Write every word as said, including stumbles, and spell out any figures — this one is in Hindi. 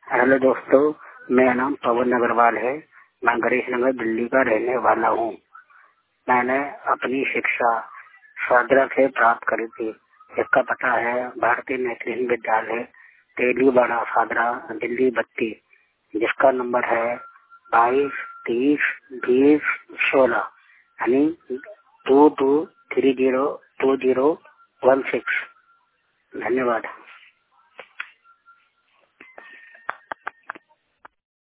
हेलो दोस्तों, मेरा नाम पवन अग्रवाल है। मैं गणेश नगर दिल्ली का रहने वाला हूँ। मैंने अपनी शिक्षा सादरा से प्राप्त करी थी। इसका पता है भारतीय नेत्रहीन विद्यालय तेलीबाड़ा सादरा दिल्ली बत्ती, जिसका नंबर है बाईस तीस बीस सोलह, यानी two two three zero two zero one six. धन्यवाद।